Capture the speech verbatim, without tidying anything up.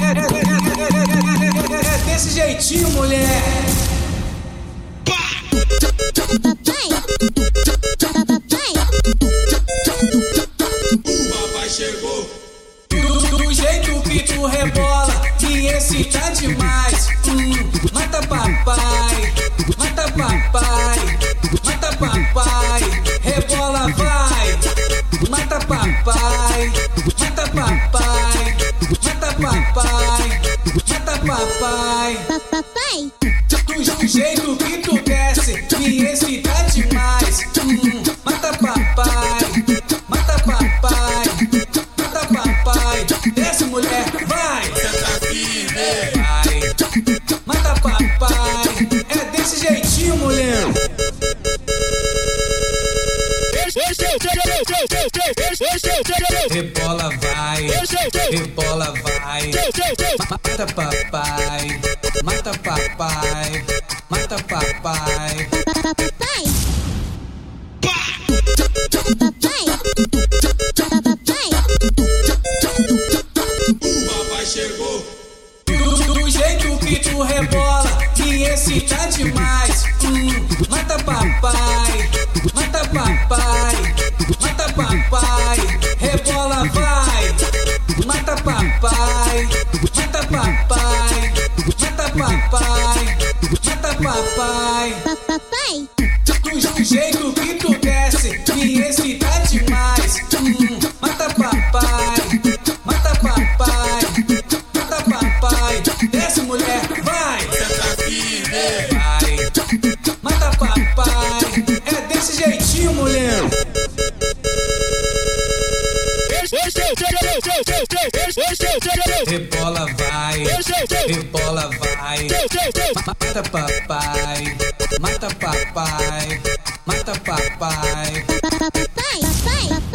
É desse jeitinho, mulher. O papai chegou. Do, do jeito que tu rebola, me excita demais. Hum, mata papai, mata papai, mata papai, rebola vai. Mata papai, mata papai, mata papai, mata papai. Papai. Do, do jeito que tu desce, me excita demais. Hum, mata papai, mata papai, mata papai. Desce, mulher, vai. Vai. Mata papai. É desse jeitinho, mulher. Rebola vai, rebola vai. Mata papai, mata papai, mata papai. Papai. Papai. Papai. O papai chegou. Do, do jeito que tu rebola, me excita demais. Hum, mata papai, mata papai, mata papai, rebola vai. Mata papai, mata papai, mata papai, mata papai. Papai. Do, do jeito que tu desce, me excita demais. Hum, mata papai, mata papai, mata papai. Desce, mulher, vai. Vai. Mata papai. É desse jeitinho, mulher. Rebola vai, rebola vai. Mata papai, mata papai, mata papai. Papai. Papai.